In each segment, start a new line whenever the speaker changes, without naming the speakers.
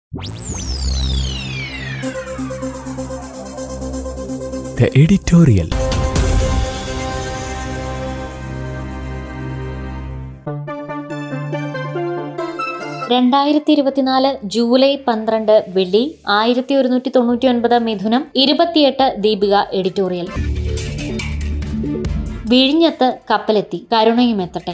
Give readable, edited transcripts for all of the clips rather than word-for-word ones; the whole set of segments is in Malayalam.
The editorial.
ജൂലൈ 12 വെള്ളി 1199 മിഥുനം 28 ദീപിക എഡിറ്റോറിയൽ. വിഴിഞ്ഞത്ത് കപ്പലെത്തി, കരുണയും എത്തട്ടെ.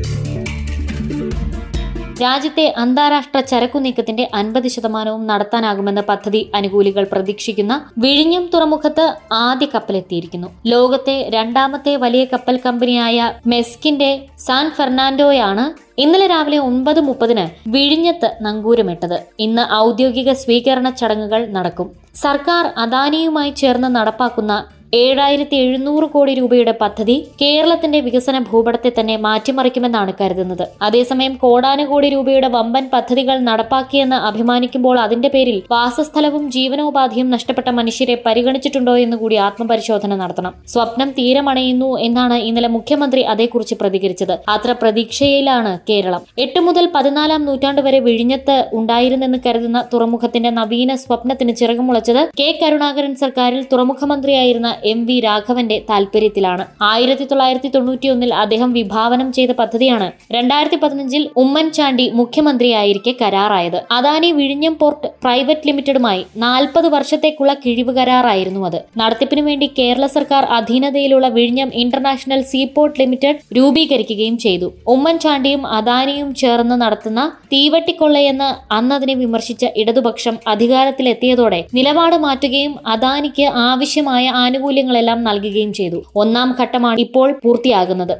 രാജ്യത്തെ അന്താരാഷ്ട്ര ചരക്കു നീക്കത്തിന്റെ 50% നടത്താനാകുമെന്ന പദ്ധതി അനുകൂലികൾ പ്രതീക്ഷിക്കുന്ന വിഴിഞ്ഞം തുറമുഖത്ത് ആദ്യ കപ്പലെത്തിയിരിക്കുന്നു. ലോകത്തെ രണ്ടാമത്തെ വലിയ കപ്പൽ കമ്പനിയായ മെസ്കിന്റെ സാൻ ഫെർണാൻഡോയാണ് ഇന്നലെ രാവിലെ 9:30 വിഴിഞ്ഞത്ത് നങ്കൂരമിട്ടത്. ഇന്ന് ഔദ്യോഗിക സ്വീകരണ ചടങ്ങുകൾ നടക്കും. സർക്കാർ അദാനിയുമായി ചേർന്ന് നടപ്പാക്കുന്ന 7,700 കോടി രൂപയുടെ പദ്ധതി കേരളത്തിന്റെ വികസന ഭൂപടത്തെ തന്നെ മാറ്റിമറിക്കുമെന്നാണ് കരുതുന്നത്. അതേസമയം കോടാനുകോടി രൂപയുടെ വമ്പൻ പദ്ധതികൾ നടപ്പാക്കിയെന്ന് അഭിമാനിക്കുമ്പോൾ അതിന്റെ പേരിൽ വാസസ്ഥലവും ജീവനോപാധിയും നഷ്ടപ്പെട്ട മനുഷ്യരെ പരിഗണിച്ചിട്ടുണ്ടോ എന്ന് കൂടി ആത്മപരിശോധന നടത്തണം. സ്വപ്നം തീരമണയുന്നു എന്നാണ് ഇന്നലെ മുഖ്യമന്ത്രി അതേക്കുറിച്ച് പ്രതികരിച്ചത്. അത്ര പ്രതീക്ഷയിലാണ് കേരളം. 8 മുതൽ 14 നൂറ്റാണ്ട് വരെ വിഴിഞ്ഞത്ത് ഉണ്ടായിരുന്നെന്ന് കരുതുന്ന തുറമുഖത്തിന്റെ നവീന സ്വപ്നത്തിന് ചിറകുമുളച്ചത് കെ കരുണാകരൻ സർക്കാരിൽ തുറമുഖ മന്ത്രിയായിരുന്ന MV രാഘവന്റെ താൽപര്യത്തിലാണ്. 1991 അദ്ദേഹം വിഭാവനം ചെയ്ത പദ്ധതിയാണ് 2015 ഉമ്മൻചാണ്ടി മുഖ്യമന്ത്രിയായിരിക്കെ കരാറായത്. അദാനി വിഴിഞ്ഞം പോർട്ട് പ്രൈവറ്റ് ലിമിറ്റഡുമായി 40 വർഷത്തേക്കുള്ള കിഴിവ് കരാറായിരുന്നു അത്. നടത്തിപ്പിനു വേണ്ടി കേരള സർക്കാർ അധീനതയിലുള്ള വിഴിഞ്ഞം ഇന്റർനാഷണൽ സീപോർട്ട് ലിമിറ്റഡ് രൂപീകരിക്കുകയും ചെയ്തു. ഉമ്മൻചാണ്ടിയും അദാനിയും ചേർന്ന് നടത്തുന്ന തീവട്ടിക്കൊള്ളയെന്ന് അന്നതിനെ വിമർശിച്ച ഇടതുപക്ഷം അധികാരത്തിലെത്തിയതോടെ നിലപാട് മാറ്റുകയും അദാനിക്ക് ആവശ്യമായ ആനുകൂല്യങ്ങളെല്ലാം നൽകുകയും ചെയ്തു. 1ാം ഘട്ടമാണ് ഇപ്പോൾ പൂർത്തിയാകുന്നത്.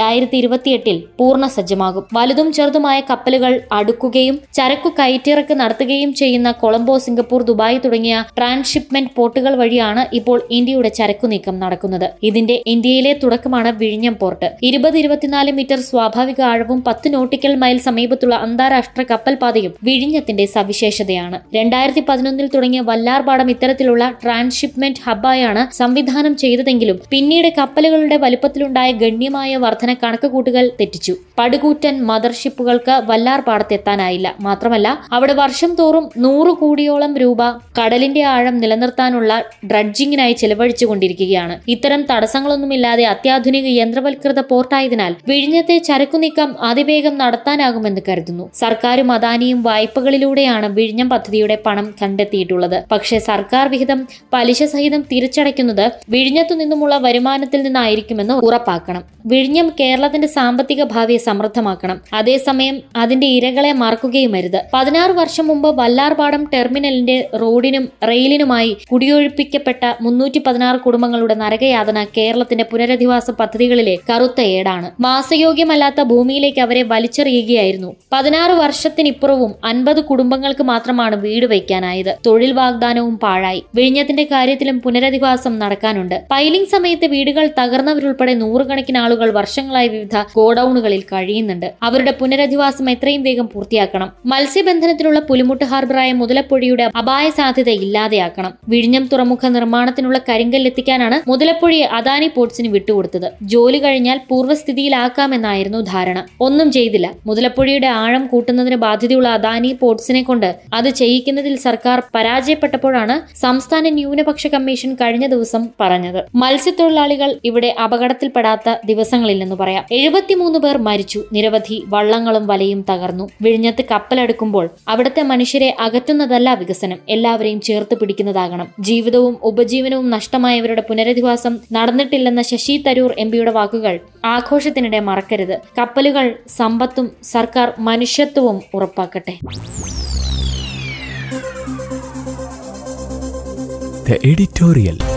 2028 പൂർണ്ണ സജ്ജമാകും. വലുതും ചെറുതുമായ കപ്പലുകൾ അടുക്കുകയും ചരക്കു കയറ്റിറക്ക് നടത്തുകയും ചെയ്യുന്ന കൊളംബോ, സിംഗപ്പൂർ, ദുബായ് തുടങ്ങിയ ട്രാൻസ്ഷിപ്മെന്റ് പോർട്ടുകൾ വഴിയാണ് ഇപ്പോൾ ഇന്ത്യയുടെ ചരക്കു നീക്കം നടക്കുന്നത്. ഇതിന്റെ ഇന്ത്യയിലെ തുടക്കമാണ് വിഴിഞ്ഞം പോർട്ട്. 20-24 മീറ്റർ സ്വാഭാവിക ആഴവും 10 നോട്ടിക്കൽ മൈൽ സമീപത്തുള്ള അന്താരാഷ്ട്ര കപ്പൽ പാതയും വിഴിഞ്ഞത്തിന്റെ സവിശേഷതയാണ്. 2011 തുടങ്ങിയ വല്ലാർപാടം ഇത്തരത്തിലുള്ള ട്രാൻസ്ഷിപ്മെന്റ് ഹബ്ബായാണ് സംവിധാനം ചെയ്തതെങ്കിലും പിന്നീട് കപ്പലുകളുടെ വലിപ്പത്തിലുണ്ടായ ഗണ്യമായ വർധന കണക്കുകൂട്ടുകൾ തെറ്റിച്ചു. പടുകൂറ്റൻ മദർഷിപ്പുകൾക്ക് വല്ലാർപാടത്തെത്താനായില്ല. മാത്രമല്ല അവിടെ വർഷം തോറും 100 കോടിയോളം രൂപ കടലിന്റെ ആഴം നിലനിർത്താനുള്ള ഡ്രഡ്ജിങ്ങിനായി ചെലവഴിച്ചുകൊണ്ടിരിക്കുകയാണ്. ഇത്തരം തടസ്സങ്ങളൊന്നുമില്ലാതെ അത്യാധുനിക യന്ത്രവൽകൃത പോർട്ടായതിനാൽ വിഴിഞ്ഞത്തെ ചരക്കുനീക്കം അതിവേഗം നടത്താനാകുമെന്ന് കരുതുന്നു. സർക്കാരും അദാനിയും വായ്പകളിലൂടെയാണ് വിഴിഞ്ഞം പദ്ധതിയുടെ പണം കണ്ടെത്തിയിട്ടുള്ളത്. പക്ഷേ സർക്കാർ വിഹിതം പലിശ സഹിതം തിരിച്ചടയ്ക്കുന്നത് വിഴിഞ്ഞത്തു നിന്നുമുള്ള വരുമാനത്തിൽ നിന്നായിരിക്കുമെന്ന് ഉറപ്പാക്കണം. വിഴിഞ്ഞം കേരളത്തിന്റെ സാമ്പത്തിക ഭാവിയെ സമൃദ്ധമാക്കണം. അതേസമയം അതിന്റെ ഇരകളെ മറക്കുകയുമരുത്. 16 വർഷം മുമ്പ് വല്ലാർപാടം ടെർമിനലിന്റെ റോഡിനും റെയിലിനുമായി കുടിയൊഴിപ്പിക്കപ്പെട്ട 316 കുടുംബങ്ങളുടെ നരകയാതന കേരളത്തിന്റെ പുനരധിവാസ പദ്ധതികളിലെ കറുത്ത ഏടാണ്. വാസയോഗ്യമല്ലാത്ത ഭൂമിയിലേക്ക് അവരെ വലിച്ചെറിയുകയായിരുന്നു. 16 വർഷത്തിനിപ്പുറവും 50 കുടുംബങ്ങൾക്ക് മാത്രമാണ് വീട് വയ്ക്കാനായത്. തൊഴിൽ വാഗ്ദാനവും പാഴായി. വിഴിഞ്ഞത്തിന്റെ കാര്യത്തിലും പുനരധിവാസം നടക്കാനുണ്ട്. പൈലിംഗ് സമയത്ത് വീടുകൾ തകർന്നവരുൾപ്പെടെ 100 കണക്കിന് ആളുകൾ വർഷങ്ങളായി വിവിധ ഗോഡൌണുകളിൽ കഴിയുന്നുണ്ട്. അവരുടെ പുനരധിവാസം എത്രയും വേഗം പൂർത്തിയാക്കണം. മത്സ്യബന്ധനത്തിനുള്ള പുലിമുട്ട് ഹാർബറായ മുതലപ്പുഴയുടെ അപായ സാധ്യത ഇല്ലാതെയാക്കണം. വിഴിഞ്ഞം തുറമുഖ നിർമ്മാണത്തിനുള്ള കരിങ്കല്ലെത്തിക്കാനാണ് മുതലപ്പുഴയെ അദാനി പോർട്സിന് വിട്ടുകൊടുത്തത്. ജോലി കഴിഞ്ഞാൽ പൂർവ്വസ്ഥിതിയിലാക്കാമെന്നായിരുന്നു ധാരണ. ഒന്നും ചെയ്തില്ല. മുതലപ്പുഴയുടെ ആഴം കൂട്ടുന്നതിന് ബാധ്യതയുള്ള അദാനി പോർട്സിനെ കൊണ്ട് അത് ചെയ്യിക്കുന്നതിൽ സർക്കാർ പരാജയപ്പെട്ടപ്പോഴാണ് സംസ്ഥാന ന്യൂനപക്ഷ കമ്മീഷൻ കഴിഞ്ഞ ദിവസം പറഞ്ഞത്. മത്സ്യത്തൊഴിലാളികൾ ഇവിടെ അപകടത്തിൽപ്പെടാത്ത ദിവസങ്ങളില്ലെന്ന് പറയാം. 73 പേർ മരിച്ചു. നിരവധി വള്ളങ്ങളും വലയും തകർന്നു. വിഴിഞ്ഞത്ത് കപ്പലെടുക്കുമ്പോൾ അവിടുത്തെ മനുഷ്യരെ അകറ്റുന്നതല്ല വികസനം, എല്ലാവരെയും ചേർത്ത് പിടിക്കുന്നതാകണം. ജീവിതവും ഉപജീവനവും നഷ്ടമായവരുടെ പുനരധിവാസം നടന്നിട്ടില്ലെന്ന ശശി തരൂർ MPയുടെ വാക്കുകൾ ആഘോഷത്തിനിടെ മറക്കരുത്. കപ്പലുകൾ, സമ്പത്തും സർക്കാർ മനുഷ്യത്വവും ഉറപ്പാക്കട്ടെ.
The editorial.